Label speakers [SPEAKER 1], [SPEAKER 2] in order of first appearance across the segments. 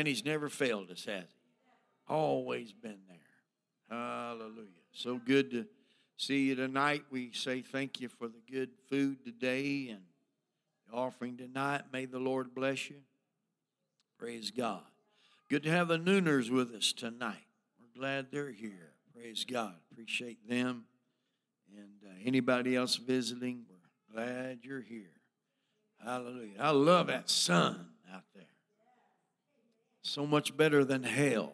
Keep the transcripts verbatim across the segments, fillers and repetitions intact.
[SPEAKER 1] Man, he's never failed us, has he? Always been there. Hallelujah. So good to see you tonight. We say thank you for the good food today and the offering tonight. May the Lord bless you. Praise God. Good to have the Nooners with us tonight. We're glad they're here. Praise God. Appreciate them. And uh, anybody else visiting, we're glad you're here. Hallelujah. I love that sun out there. So much better than hell.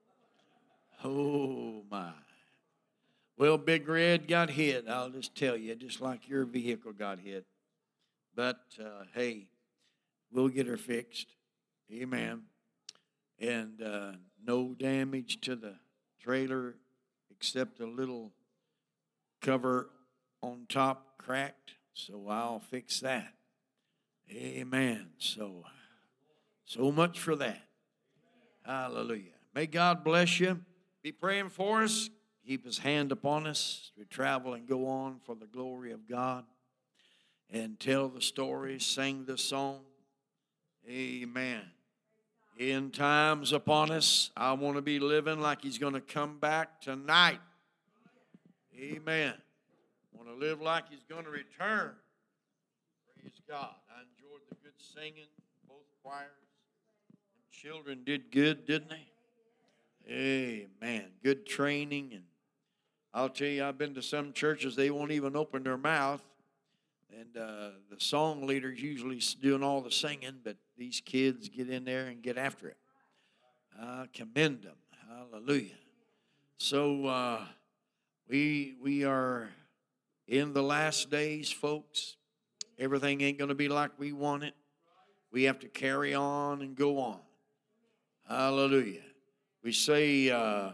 [SPEAKER 1] Oh, my. Well, Big Red got hit. I'll just tell you, just like your vehicle got hit. But, uh, hey, we'll get her fixed. Amen. And uh, no damage to the trailer except a little cover on top cracked. So I'll fix that. Amen. So, so much for that. Hallelujah. May God bless you. Be praying for us. Keep his hand upon us. We travel and go on for the glory of God. And tell the story, sing the song. Amen. End times upon us. I want to be living like he's going to come back tonight. Amen. I want to live like he's going to return. Praise God. I enjoyed the good singing, both choirs. The children did good, didn't they? Amen. Good training. And I'll tell you, I've been to some churches, they won't even open their mouth. And uh, the song leader's usually doing all the singing, but these kids get in there and get after it. I commend them. Hallelujah. So uh, we we are in the last days, folks. Everything ain't going to be like we want it. We have to carry on and go on. Hallelujah. We say, uh,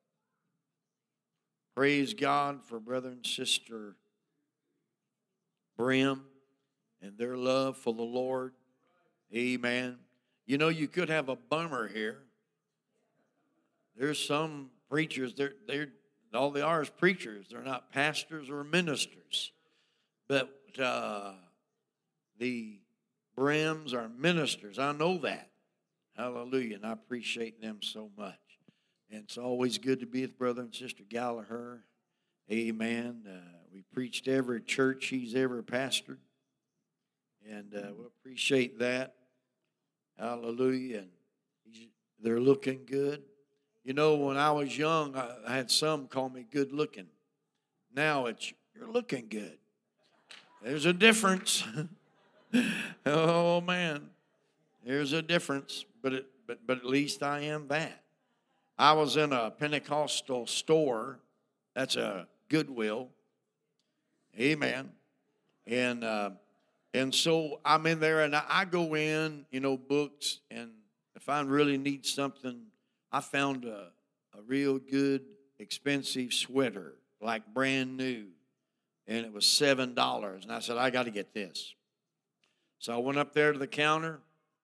[SPEAKER 1] praise God for brother and sister Brim and their love for the Lord. Amen. You know, you could have a bummer here. There's some preachers, they're, they're, all they are is preachers. They're not pastors or ministers. But uh, the Brims are ministers. I know that. Hallelujah. And I appreciate them so much. And it's always good to be with brother and sister Gallagher. Amen. Uh, we preached every church he's ever pastored. And uh, we appreciate that. Hallelujah. And he's, they're looking good. You know, when I was young, I, I had some call me good looking. Now it's, you're looking good. There's a difference. Oh, man. There's a difference. But, it, but, but at least I am that. I was in a Pentecostal store. That's a Goodwill. Amen. And uh, and so I'm in there, and I, I go in, you know, books, and if I really need something, I found a, a real good, expensive sweater, like brand new, and it was seven dollars. And I said, I got to get this. So I went up there to the counter,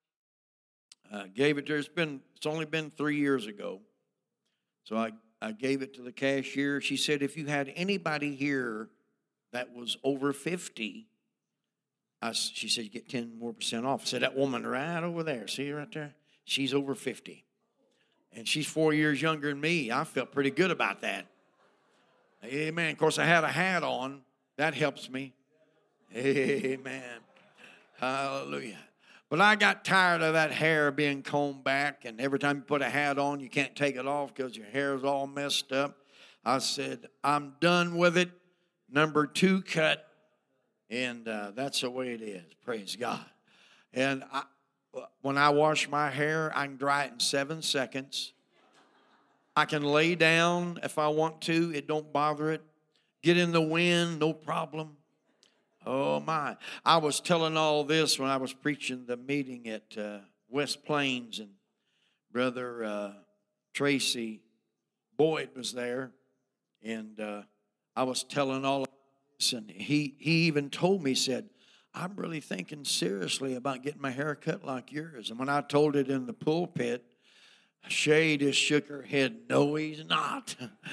[SPEAKER 1] uh, gave it to her. It's been, it's only been three years ago. So I, I gave it to the cashier. She said, if you had anybody here that was over fifty, I, she said, you get ten more percent off. I said, that woman right over there, see her right there? She's over fifty. And she's four years younger than me. I felt pretty good about that. Amen. Of course, I had a hat on. That helps me. Amen. Hallelujah. But I got tired of that hair being combed back, and every time you put a hat on, you can't take it off because your hair is all messed up. I said, I'm done with it. Number two cut, and uh, that's the way it is. Praise God. And I, when I wash my hair, I can dry it in seven seconds. I can lay down if I want to. It don't bother it. Get in the wind, no problem. Oh, my. I was telling all this when I was preaching the meeting at uh, West Plains, and Brother uh, Tracy Boyd was there, and uh, I was telling all of this, and he, he even told me, he said, I'm really thinking seriously about getting my hair cut like yours. And when I told it in the pulpit, Shay just shook her head, no, he's not.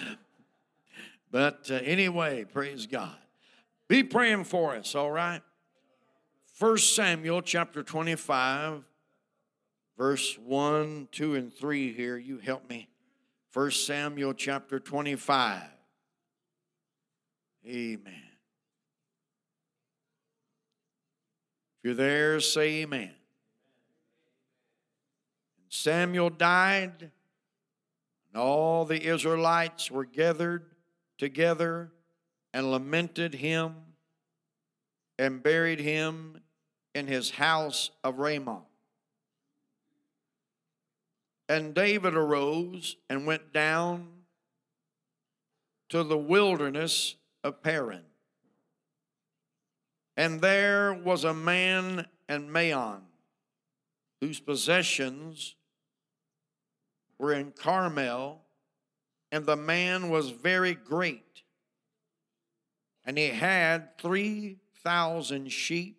[SPEAKER 1] But uh, anyway, praise God. Be praying for us, all right? First Samuel chapter twenty-five. verse one, two, and three here. You help me. First Samuel chapter twenty-five. Amen. If you're there, say amen. Samuel died, and all the Israelites were gathered together and lamented him and buried him in his house of Ramah. And David arose and went down to the wilderness of Paran. And there was a man in Maon, whose possessions were in Carmel, and the man was very great. And he had three thousand sheep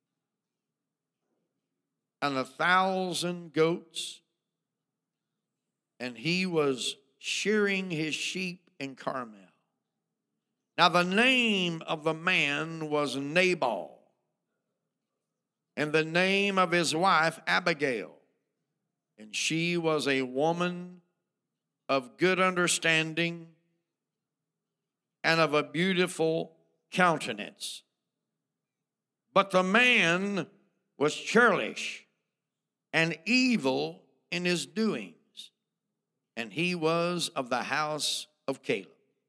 [SPEAKER 1] and a thousand goats, and he was shearing his sheep in Carmel. Now the name of the man was Nabal, and the name of his wife Abigail. And she was a woman of good understanding and of a beautiful countenance. But the man was churlish and evil in his doings, and he was of the house of Caleb.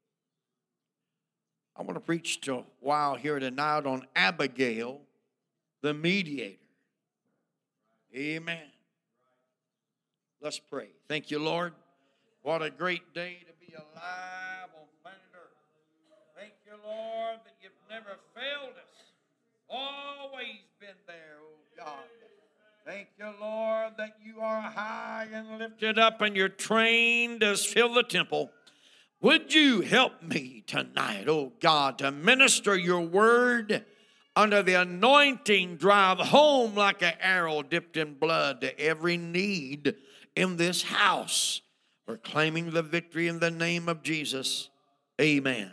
[SPEAKER 1] I want to preach a while here tonight on Abigail, the mediator. Amen. Let's pray. Thank you, Lord. What a great day to be alive on planet Earth. Thank you, Lord, that you've never failed us. Always been there, oh God. Thank you, Lord, that you are high and lifted up and your train does fill the temple. Would you help me tonight, oh God, to minister your word under the anointing, drive home like an arrow dipped in blood to every need in this house. We're claiming the victory in the name of Jesus. Amen.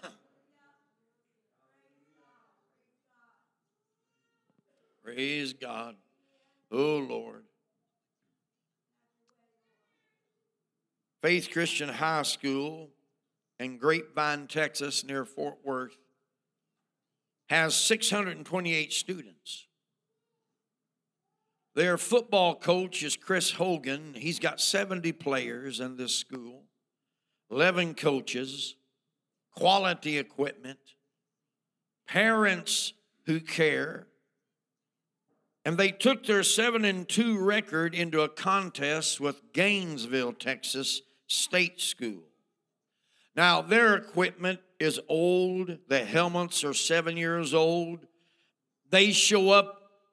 [SPEAKER 1] Praise God. Oh, Lord. Faith Christian High School in Grapevine, Texas, near Fort Worth, has six hundred twenty-eight students. Their football coach is Chris Hogan. He's got seventy players in this school, eleven coaches, quality equipment, parents who care. And they took their seven and two record into a contest with Gainesville, Texas State School. Now, their equipment is old. The helmets are seven years old. They show up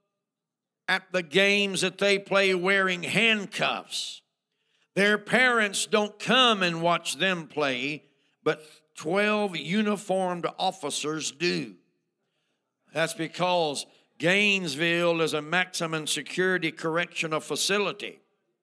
[SPEAKER 1] at the games that they play wearing handcuffs. Their parents don't come and watch them play, but twelve uniformed officers do. That's because Gainesville is a maximum security correctional facility.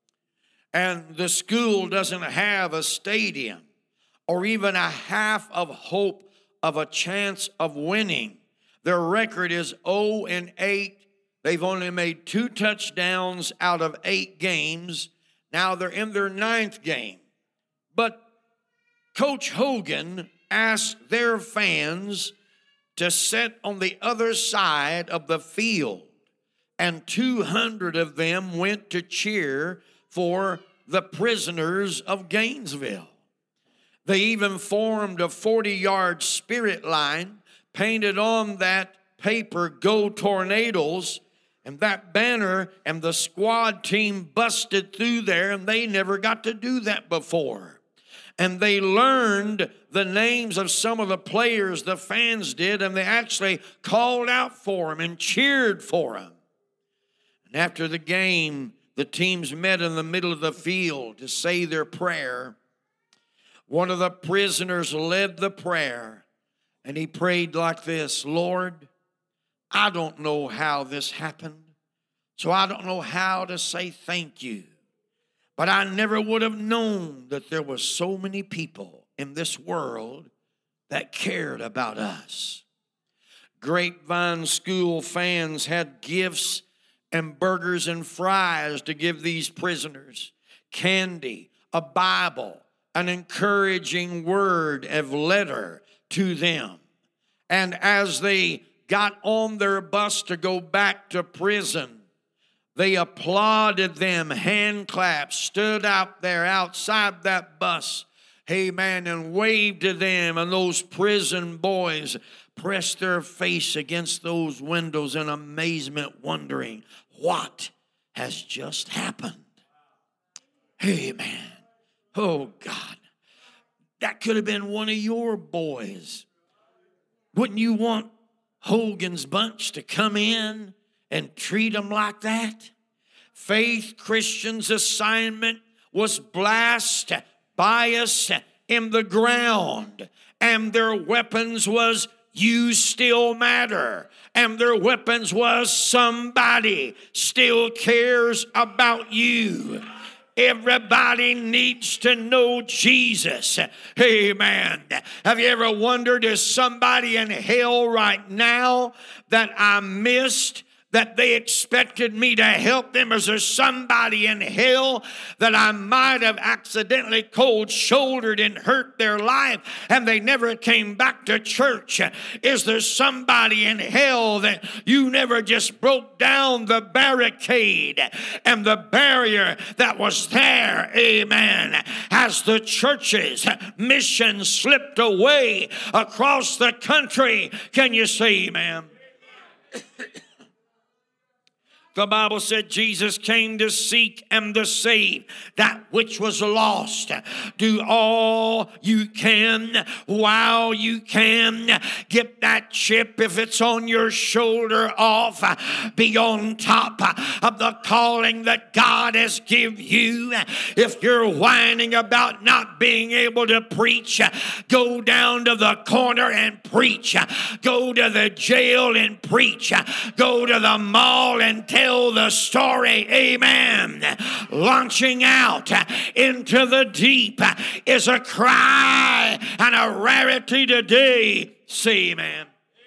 [SPEAKER 1] And the school doesn't have a stadium or even a half of hope of a chance of winning. Their record is oh and eight. They've only made two touchdowns out of eight games. Now they're in their ninth game. But Coach Hogan asked their fans to sit on the other side of the field, and two hundred of them went to cheer for the prisoners of Gainesville. They even formed a forty-yard spirit line, painted on that paper, "Go Tornadoes," and that banner, and the squad team busted through there, and they never got to do that before. And they learned the names of some of the players, the fans did, and they actually called out for them and cheered for them. And after the game, the teams met in the middle of the field to say their prayer. One of the prisoners led the prayer, and he prayed like this: Lord, I don't know how this happened, so I don't know how to say thank you. But I never would have known that there were so many people in this world that cared about us. Grapevine School fans had gifts and burgers and fries to give these prisoners, candy, a Bible, an encouraging word of letter to them. And as they got on their bus to go back to prison, they applauded them, hand claps, stood out there outside that bus, amen, and waved to them. And those prison boys pressed their face against those windows in amazement, wondering what has just happened. Amen. Oh, God. That could have been one of your boys. Wouldn't you want Hogan's Bunch to come in and treat them like that? Faith Christian's assignment was blast, bias in the ground, and their weapons was you still matter, and their weapons was somebody still cares about you. Everybody needs to know Jesus. Amen. Have you ever wondered, is somebody in hell right now that I missed, that they expected me to help them? Is there somebody in hell that I might have accidentally cold-shouldered and hurt their life and they never came back to church? Is there somebody in hell that you never just broke down the barricade and the barrier that was there? Amen. As the church's mission slipped away across the country, can you say amen? The Bible said Jesus came to seek and to save that which was lost. Do all you can while you can. Get that chip, if it's on your shoulder, off. Be on top of the calling that God has given you. If you're whining about not being able to preach, go down to the corner and preach. Go to the jail and preach. Go to the mall and tell the story. Amen. Launching out into the deep is a cry and a rarity today. Say amen.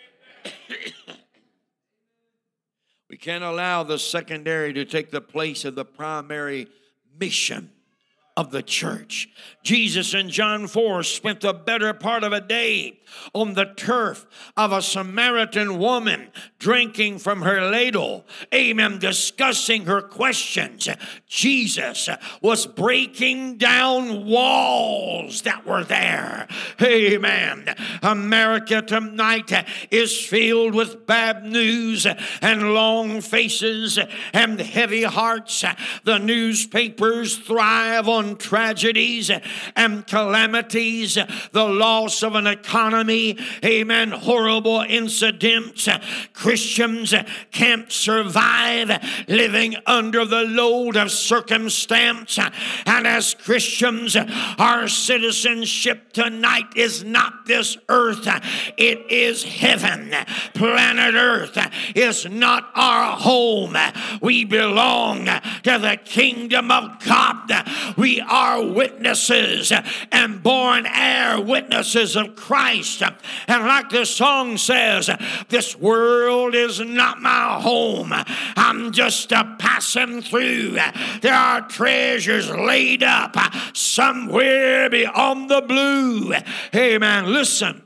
[SPEAKER 1] We can't allow the secondary to take the place of the primary mission of the church. Jesus in John four spent the better part of a day on the turf of a Samaritan woman, drinking from her ladle, amen, discussing her questions. Jesus was breaking down walls that were there. Amen. America tonight is filled with bad news and long faces and heavy hearts. The newspapers thrive on tragedies and calamities, the loss of an economy, amen, horrible incidents. Christians can't survive living under the load of circumstance. And as Christians, our citizenship tonight is not this earth, it is heaven. Planet Earth is not our home. We belong to the kingdom of God. We are witnesses and born heir witnesses of Christ. And like the song says, this world is not my home. I'm just a passing through. There are treasures laid up somewhere beyond the blue. Amen. Listen.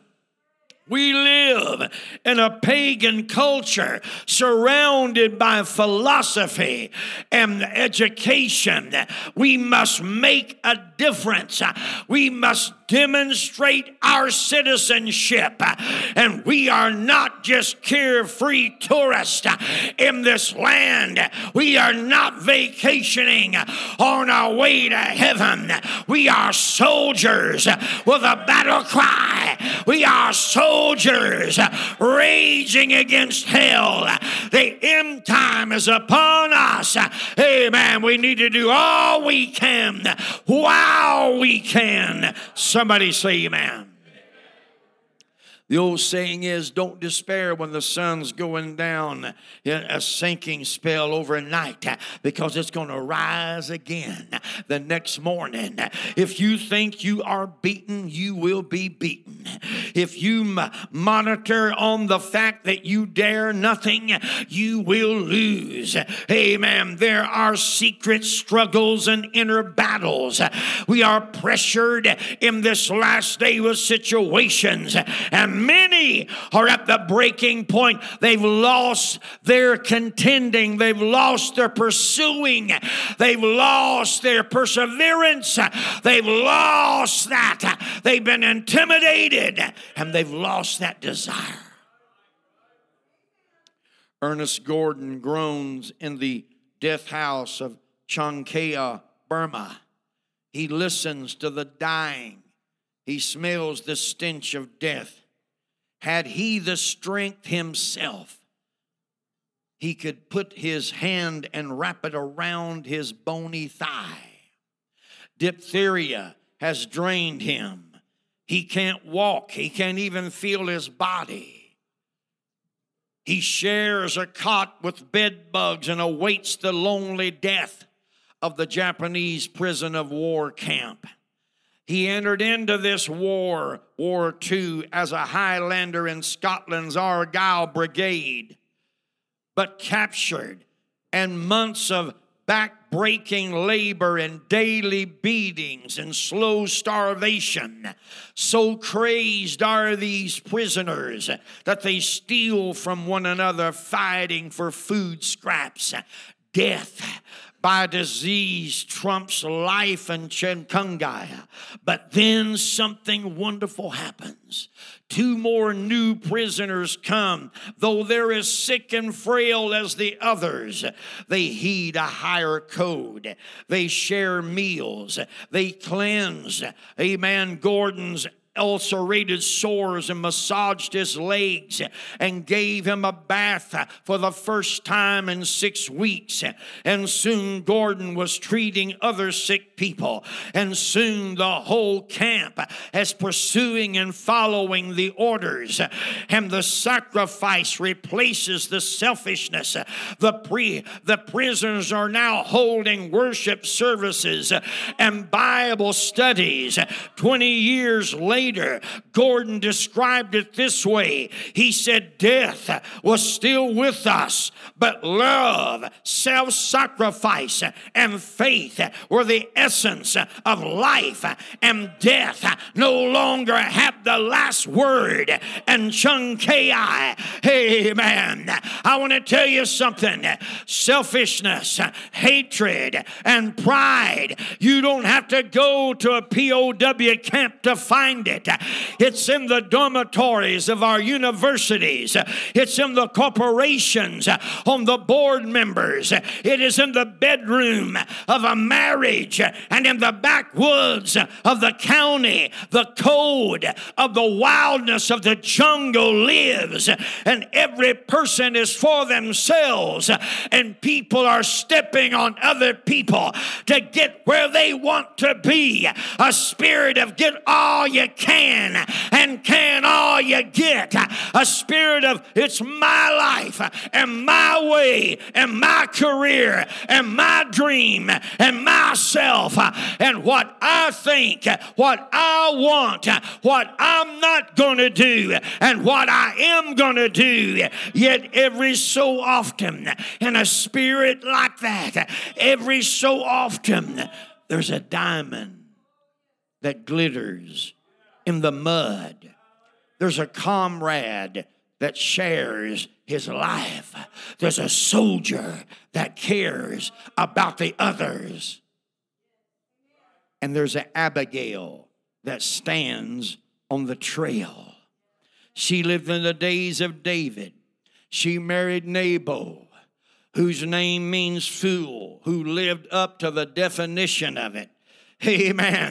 [SPEAKER 1] We live in a pagan culture surrounded by philosophy and education. We must make a difference. We must demonstrate our citizenship. And we are not just carefree tourists in this land. We are not vacationing on our way to heaven. We are soldiers with a battle cry. We are soldiers raging against hell. The end time is upon us. Amen. We need to do all we can while we can. Somebody say amen. The old saying is, don't despair when the sun's going down in a sinking spell overnight, because it's going to rise again. the next morning. If you think you are beaten, you will be beaten. If you monitor on the fact that you dare nothing, you will lose. Amen. There are secret struggles and inner battles. We are pressured in this last day with situations, and many are at the breaking point. They've lost their contending. They've lost their pursuing. They've lost their perseverance. They've lost that. They've been intimidated, and they've lost that desire. Ernest Gordon groans in the death house of Chankaya, Burma. He listens to the dying. He smells the stench of death. Had he the strength himself, he could put his hand and wrap it around his bony thigh. Diphtheria has drained him. He can't walk. He can't even feel his body. He shares a cot with bed bugs and awaits the lonely death of the Japanese prison of war camp. He entered into this war, War Two, as a Highlander in Scotland's Argyll Brigade, but captured, and months of back-breaking labor and daily beatings and slow starvation. So crazed are these prisoners that they steal from one another, fighting for food scraps. Death by disease trumps life in Chinkaya. But then something wonderful happens. Two more new prisoners come. Though they're as sick and frail as the others, they heed a higher code. They share meals. They cleanse, amen, Gordon's ulcerated sores and massaged his legs and gave him a bath for the first time in six weeks. And soon Gordon was treating other sick people. And soon the whole camp is pursuing and following the orders. And the sacrifice replaces the selfishness. The, pre, the prisoners are now holding worship services and Bible studies. Twenty years later, Later, Gordon described it this way. He said, death was still with us, but love, self-sacrifice, and faith were the essence of life, and death no longer had the last word. And Chankaya, amen. I want to tell you something. Selfishness, hatred, and pride, you don't have to go to a P O W camp to find it. It's in the dormitories of our universities. It's in the corporations, on the board members. It is in the bedroom of a marriage and in the backwoods of the county. The code of the wildness of the jungle lives, and every person is for themselves, and people are stepping on other people to get where they want to be. A spirit of get all you can and can all you get. A spirit of it's my life and my way and my career and my dream and myself and what I think, what I want, what I'm not going to do, and what I am going to do. Yet every so often, in a spirit like that, every so often, there's a diamond that glitters in the mud. There's a comrade that shares his life. There's a soldier that cares about the others. And there's an Abigail that stands on the trail. She lived in the days of David. She married Nabal, whose name means fool, who lived up to the definition of it. Amen.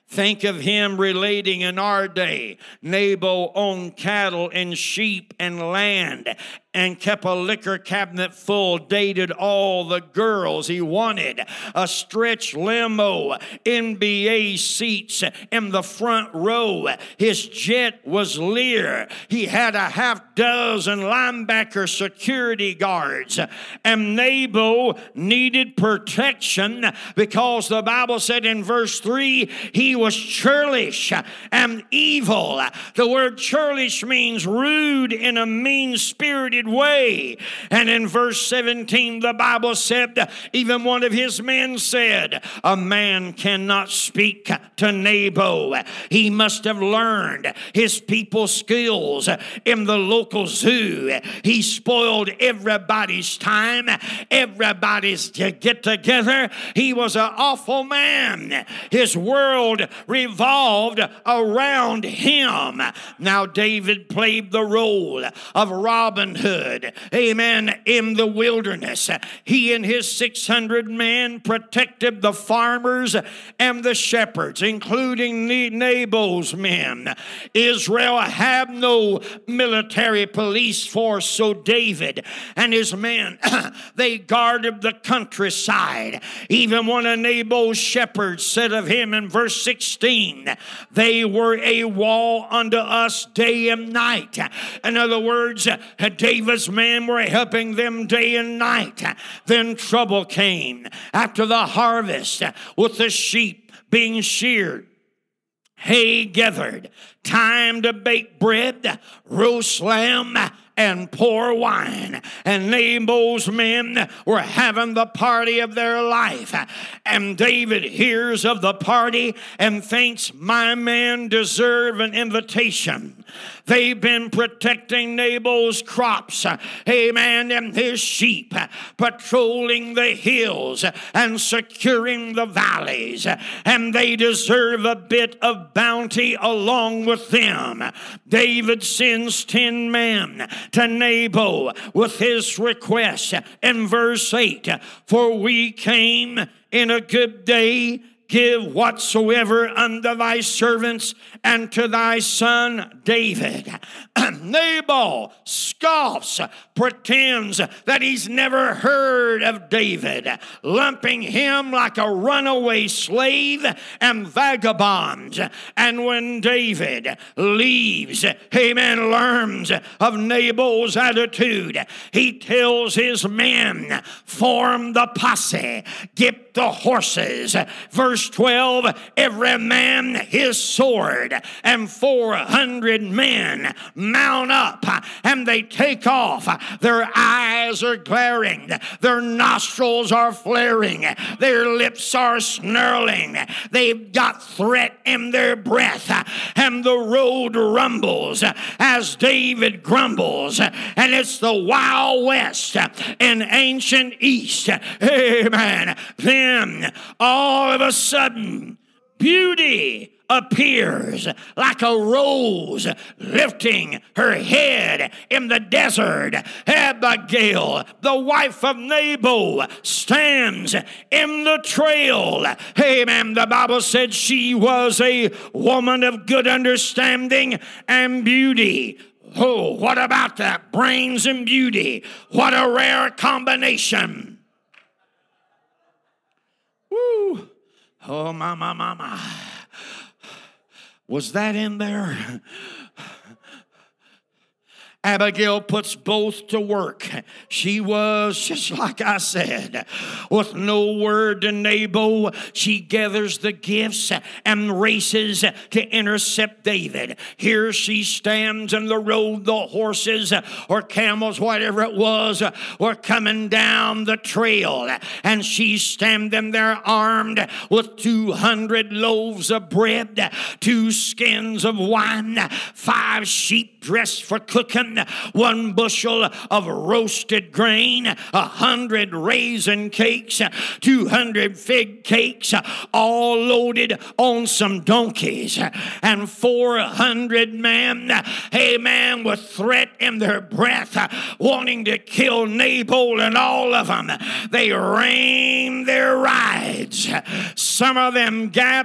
[SPEAKER 2] Think of him relating in our day. Nabal owned cattle and sheep and land and kept a liquor cabinet full, dated all the girls he wanted, a stretch limo, N B A seats in the front row. His jet was Lear. He had a half dozen linebacker security guards. And Nabal needed protection because the Bible said in verse three, he was churlish and evil. The word churlish means rude in a mean-spirited way. And in verse seventeen, the Bible said, even one of his men said, a man cannot speak to Nabal. He must have learned his people's skills in the local zoo. He spoiled everybody's time, everybody's to get together. He was an awful man. His world revolved around him. Now David played the role of Robin Hood, amen, in the wilderness. He and his six hundred men protected the farmers and the shepherds, including Nabal's men. Israel had no military police force, so David and his men, they guarded the countryside. Even one of Nabal's shepherds said of him in verse sixteen, they were a wall unto us day and night. In other words, David's men were helping them day and night. Then trouble came after the harvest with the sheep being sheared, hay gathered, time to bake bread, roast lamb, and pour wine. And Nabal's men were having the party of their life. And David hears of the party and thinks, my men deserve an invitation. They've been protecting Nabal's crops, amen, and his sheep, patrolling the hills and securing the valleys, and they deserve a bit of bounty along with them. David sends ten men to Nabal with his request in verse eight, for we came in a good day, give whatsoever unto thy servants and to thy son David. Nabal scoffs, pretends that he's never heard of David, lumping him like a runaway slave and vagabond. And when David leaves, amen, learns of Nabal's attitude, he tells his men, form the posse, get the horses. Verse twelve, every man his sword, and four hundred men mount up, and they take off. Their eyes are glaring, their nostrils are flaring, their lips are snarling, they've got threat in their breath, and the road rumbles as David grumbles, and it's the Wild West in ancient East. Amen. Then all of a sudden, beauty appears like a rose lifting her head in the desert. Abigail, the wife of Nabal, stands in the trail. Amen. The Bible said she was a woman of good understanding and beauty. Oh, what about that? Brains and beauty. What a rare combination. Woo. Oh, my, my, my, my. Was that in there? Abigail puts both to work. She was, just like I said, with no word to Nabal, she gathers the gifts and races to intercept David. Here she stands in the road. The horses or camels, whatever it was, were coming down the trail. And she's standing there armed with two hundred loaves of bread, two skins of wine, five sheep dressed for cooking, one bushel of roasted grain, a hundred raisin cakes, two hundred fig cakes, all loaded on some donkeys, and four hundred men, amen, with threat in their breath, wanting to kill Nabal, and all of them, they rein their rides. Some of them gap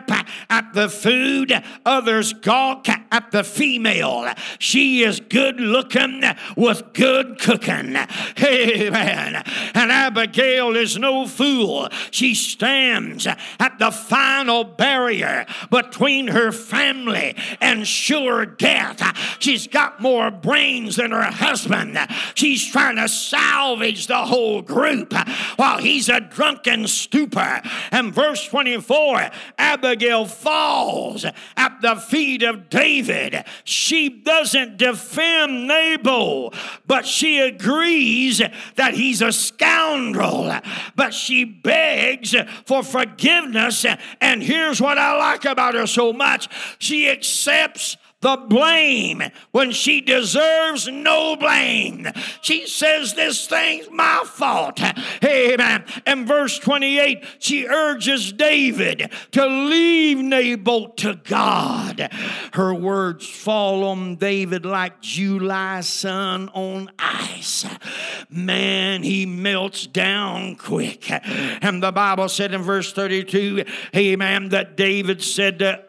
[SPEAKER 2] at the food, others gawk at the female. She is good looking with good cooking. Amen. And Abigail is no fool. She stands at the final barrier between her family and sure death. She's got more brains than her husband. She's trying to salvage the whole group while he's a drunken stupor. And verse twenty-four, Abigail falls at the feet of David. She doesn't defend Nabal, but she agrees that he's a scoundrel. But she begs for forgiveness. And here's what I like about her so much. She accepts the blame when she deserves no blame. She says, this thing's my fault. Amen. And verse twenty-eight, she urges David to leave Nabal to God. Her words fall on David like July sun on ice. Man, he melts down quick. And the Bible said in verse thirty-two, amen, that David said to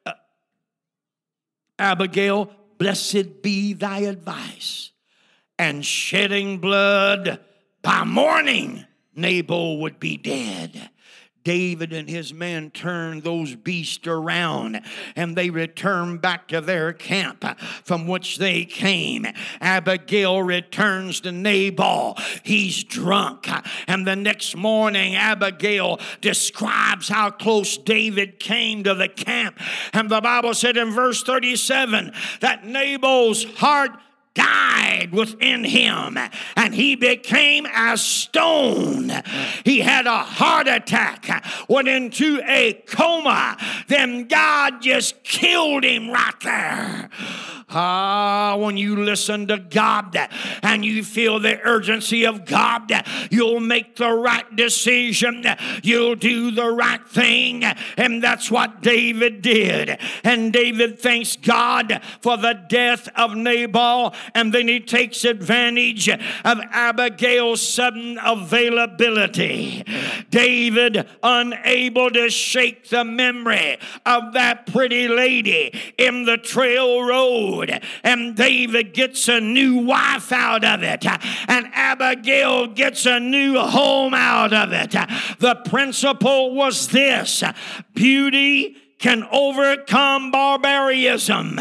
[SPEAKER 2] Abigail, blessed be thy advice. And shedding blood, by morning Nabal would be dead. David and his men turned those beasts around, and they returned back to their camp from which they came. Abigail returns to Nabal. He's drunk. And the next morning, Abigail describes how close David came to the camp. And the Bible said in verse thirty-seven that Nabal's heart died within him, and he became as stone. He had a heart attack, went into a coma. Then God just killed him right there. Ah, when you listen to God and you feel the urgency of God, you'll make the right decision. You'll do the right thing. And that's what David did. And David thanks God for the death of Nabal. And then he takes advantage of Abigail's sudden availability. David, unable to shake the memory of that pretty lady in the trail road. And David gets a new wife out of it. And Abigail gets a new home out of it. The principle was this: beauty can overcome barbarism.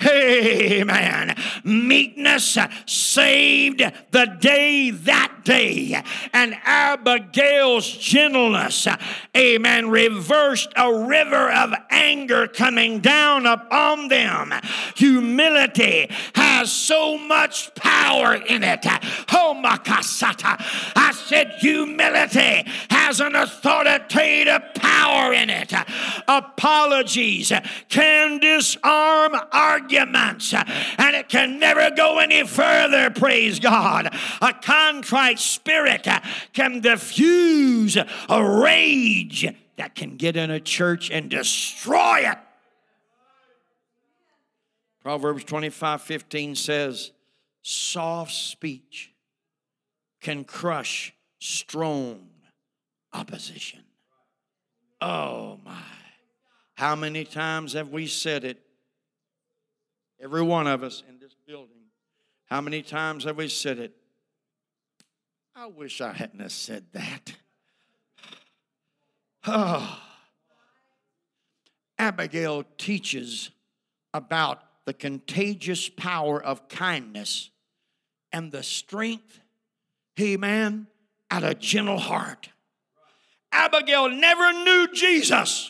[SPEAKER 2] Amen. Meekness saved the day that day. And Abigail's gentleness, amen, reversed a river of anger coming down upon them. Humility has so much power in it. Oh, makasata. I said humility has an authoritative power in it. Apologies can disarm arguments, and it can never go any further, praise God. A contrite spirit can diffuse a rage that can get in a church and destroy it. Proverbs twenty-five fifteen says, soft speech can crush strong opposition. Oh my. How many times have we said it? Every one of us in this building. How many times have we said it? I wish I hadn't have said that. Oh. Abigail teaches about the contagious power of kindness and the strength, amen, at a gentle heart. Abigail never knew Jesus.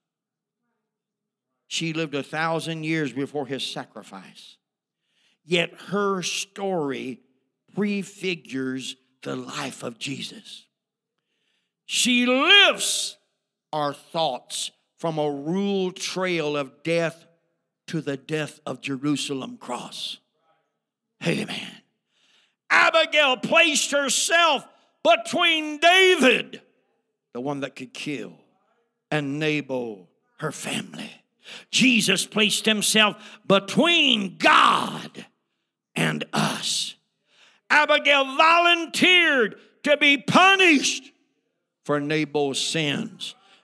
[SPEAKER 2] She lived a thousand years before his sacrifice. Yet her story prefigures the life of Jesus. She lifts our thoughts from a ruled trail of death to the death of Jerusalem cross. Amen. Abigail placed herself between David, the one that could kill, and Nabal, her family. Jesus placed himself between God and us. Abigail volunteered to be punished for Nabal's sins.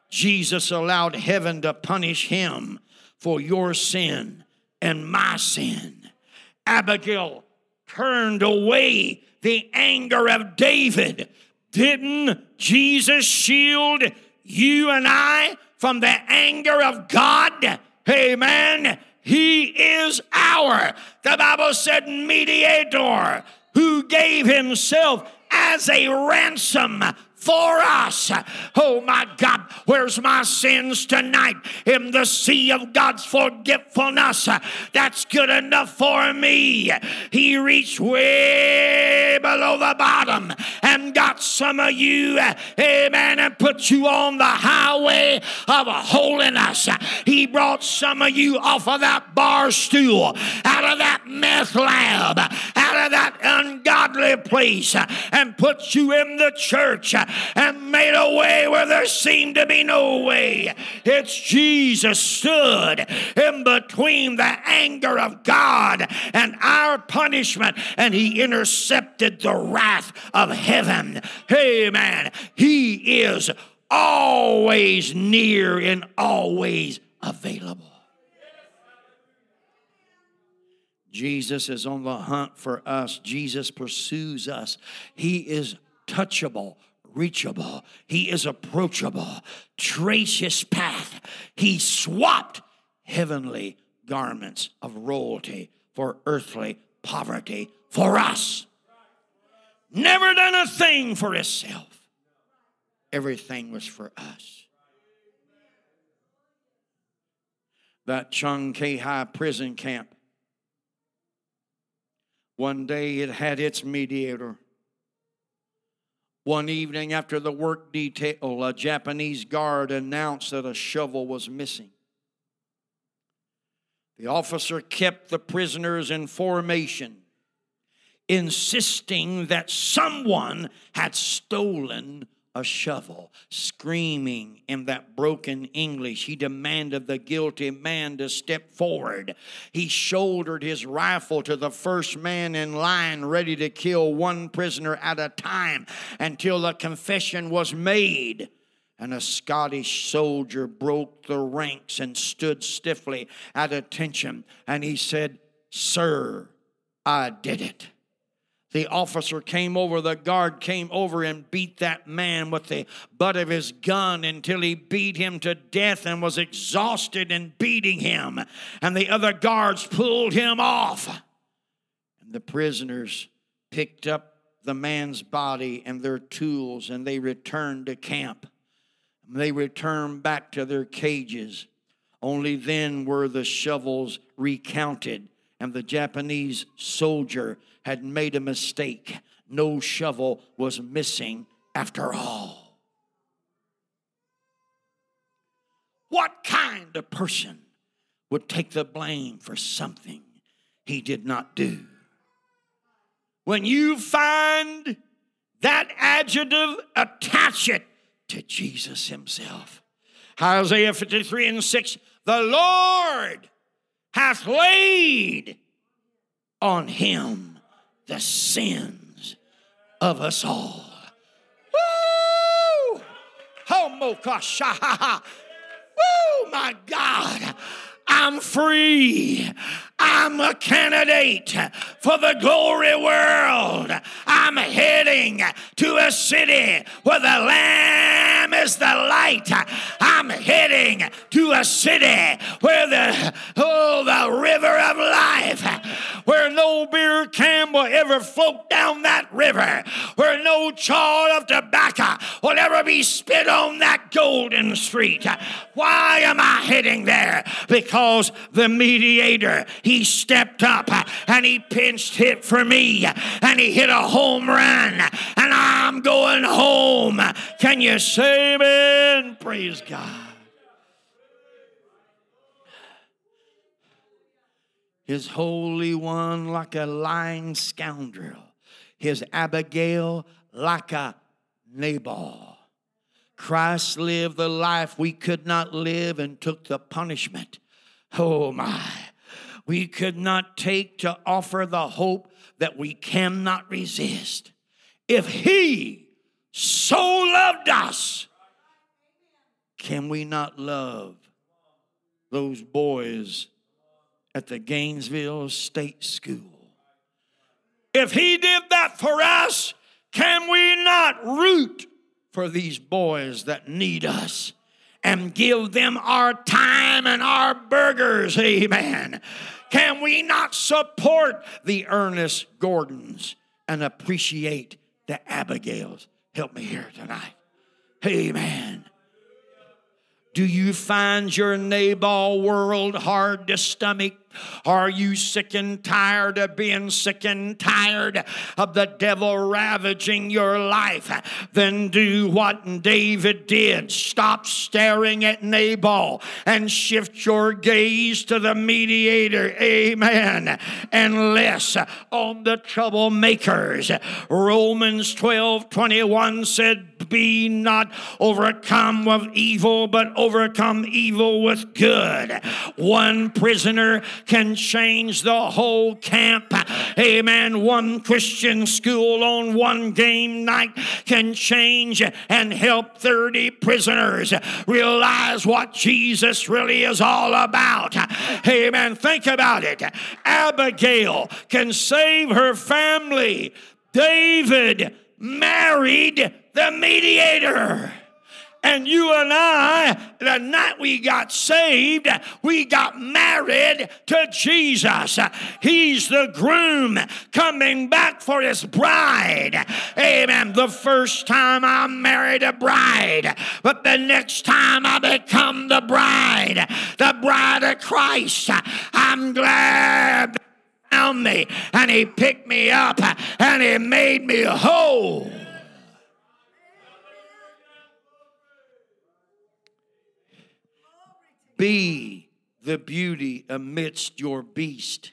[SPEAKER 2] Jesus allowed heaven to punish him for your sin and my sin. Abigail turned away the anger of David. Didn't Jesus shield you and I from the anger of God? Amen. He is our, the Bible said, mediator, who gave himself as a ransom for us. Oh my God, where's my sins tonight? In the sea of God's forgetfulness. That's good enough for me. He reached way below the bottom and got some of you, amen, and put you on the highway of holiness. He brought some of you off of that bar stool, out of that meth lab, out of that ungodly place, and put you in the church and made a way where there seemed to be no way. It's Jesus stood in between the anger of God and our punishment, and he intercepted the wrath of heaven. Amen. He is always near and always available. Jesus is on the hunt for us. Jesus pursues us. He is touchable, reachable. He is approachable. Trace his path. He swapped heavenly garments of royalty for earthly poverty for us. Never done a thing for himself. Everything was for us. That Chung Kei Hai prison camp, one day it had its mediator. One evening after the work detail, a Japanese guard announced that a shovel was missing. The officer kept the prisoners in formation, insisting that someone had stolen a shovel. Screaming in that broken English, he demanded the guilty man to step forward. He shouldered his rifle to the first man in line, ready to kill one prisoner at a time until the confession was made. And a Scottish soldier broke the ranks and stood stiffly at attention. And he said, "Sir, I did it." The officer came over, the guard came over and beat that man with the butt of his gun until he beat him to death and was exhausted in beating him. And the other guards pulled him off. And the prisoners picked up the man's body and their tools, and they returned to camp. They returned back to their cages. Only then were the shovels recounted, and the Japanese soldier had made a mistake. No shovel was missing after all. What kind of person would take the blame for something he did not do? When you find that adjective, attach it to Jesus himself. Isaiah fifty-three and six, the Lord hath laid on him the sins of us all. Woo! Homokashaha. Woo, my God. I'm free. I'm a candidate for the glory world. I'm heading to a city where the Lamb is the light. I'm heading to a city where the, oh, the river of life, where no beer can will ever float down that river, where no chaw of tobacco will ever be spit on that golden street. Why am I heading there? Because the mediator, he stepped up and he pinched hit for me and he hit a home run, and I'm going home. Can you say amen? Praise God. His Holy One like a lying scoundrel, his Abigail like a Nabal. Christ lived the life we could not live and took the punishment. Oh my. We could not take to offer the hope that we cannot resist. If he so loved us, can we not love those boys at the Gainesville State School? If he did that for us, can we not root for these boys that need us and give them our time and our burgers? Amen. Can we not support the Ernest Gordons and appreciate the Abigails? Help me here tonight. Amen. Do you find your Nabal world hard to stomach? Are you sick and tired of being sick and tired of the devil ravaging your life? Then do what David did. Stop staring at Nabal and shift your gaze to the mediator. Amen. And less on the troublemakers. Romans twelve twenty-one said, be not overcome with evil, but overcome evil with good. One prisoner can change the whole camp. Amen. One Christian school on one game night can change and help thirty prisoners realize what Jesus really is all about. Amen. Think about it. Abigail can save her family. David married the mediator. And you and I, the night we got saved, we got married to Jesus. He's the groom coming back for his bride. Amen. The first time I married a bride, but the next time I become the bride, the bride of Christ. I'm glad that he found me and he picked me up and he made me whole. Be the beauty amidst your beast.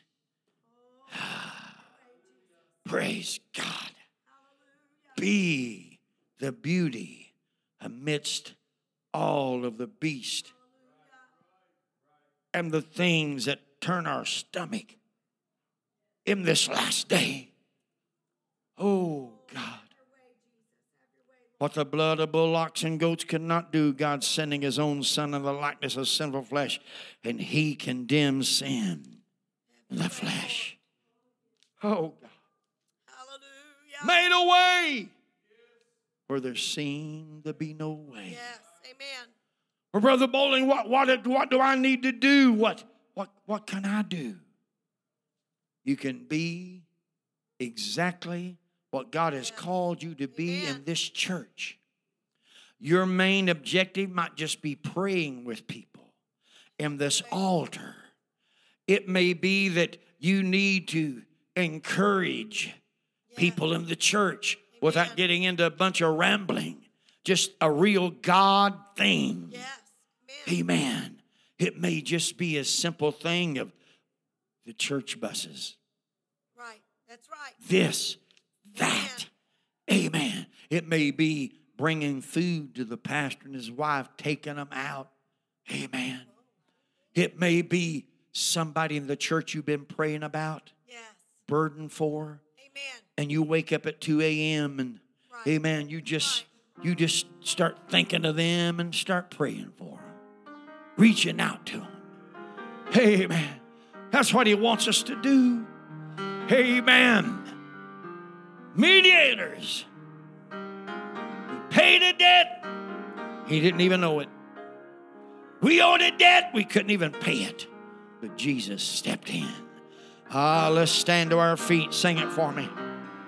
[SPEAKER 2] Praise God. Be the beauty amidst all of the beast and the things that turn our stomach in this last day. Oh, God. What the blood of bullocks and goats could not do, God sending his own Son in the likeness of sinful flesh, and he condemns sin in the flesh. Oh, God. Hallelujah. Made a way where there seemed to be no way.
[SPEAKER 3] Yes, amen.
[SPEAKER 2] Well, Brother Bowling, what, what, what do I need to do? What, what, what can I do? You can be exactly what God has called you to be in this church. Your main objective might just be praying with people in this altar. It may be that you need to encourage people in the church without getting into a bunch of rambling. Just a real God thing.
[SPEAKER 3] Yes.
[SPEAKER 2] Amen. It may just be a simple thing of the church buses.
[SPEAKER 3] Right. That's right.
[SPEAKER 2] This. That. Amen. Amen. It may be bringing food to the pastor and his wife, taking them out. Amen. It may be somebody in the church you've been praying about,
[SPEAKER 3] yes,
[SPEAKER 2] burdened for.
[SPEAKER 3] Amen.
[SPEAKER 2] And you wake up at two a.m. and, right, amen, you just, right, you just start thinking of them and start praying for them, reaching out to them. Amen. That's what he wants us to do. Amen. Mediators. He paid a debt. He didn't even know it. We owed a debt. We couldn't even pay it. But Jesus stepped in. Ah, let's stand to our feet. Sing it for me.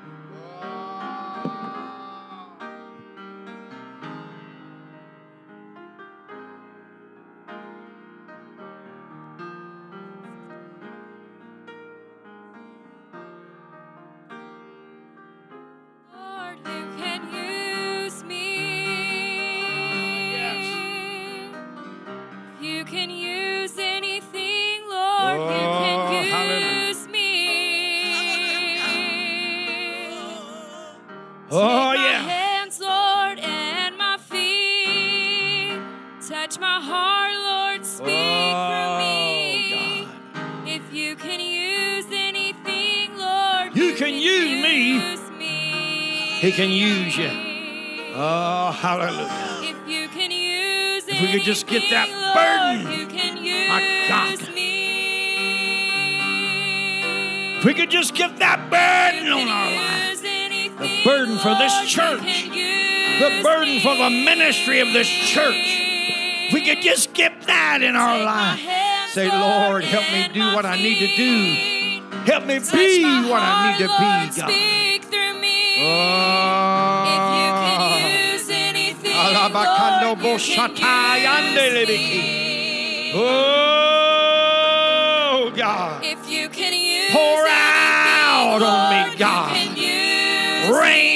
[SPEAKER 2] Oh, yeah.
[SPEAKER 4] My hands, Lord, and my feet. Touch my heart, Lord, speak
[SPEAKER 2] oh,
[SPEAKER 4] through me.
[SPEAKER 2] God.
[SPEAKER 4] If you can use anything, Lord,
[SPEAKER 2] you,
[SPEAKER 4] you
[SPEAKER 2] can,
[SPEAKER 4] can
[SPEAKER 2] use,
[SPEAKER 4] use
[SPEAKER 2] me.
[SPEAKER 4] me.
[SPEAKER 2] He can use you. Oh, hallelujah.
[SPEAKER 4] If you can use
[SPEAKER 2] If If we could just get
[SPEAKER 4] me,
[SPEAKER 2] that
[SPEAKER 4] Lord,
[SPEAKER 2] burden.
[SPEAKER 4] you can use
[SPEAKER 2] My God.
[SPEAKER 4] me.
[SPEAKER 2] If we could just get that burden on our lives. The burden for this church. The burden for the ministry of this church. If we could just get that in our life. Say, Lord, help me do what I need to do. Help me be what I need to be, God. Oh, God.
[SPEAKER 4] If you can use
[SPEAKER 2] Pour out on me,
[SPEAKER 4] Lord,
[SPEAKER 2] God.
[SPEAKER 4] you can use
[SPEAKER 2] Rain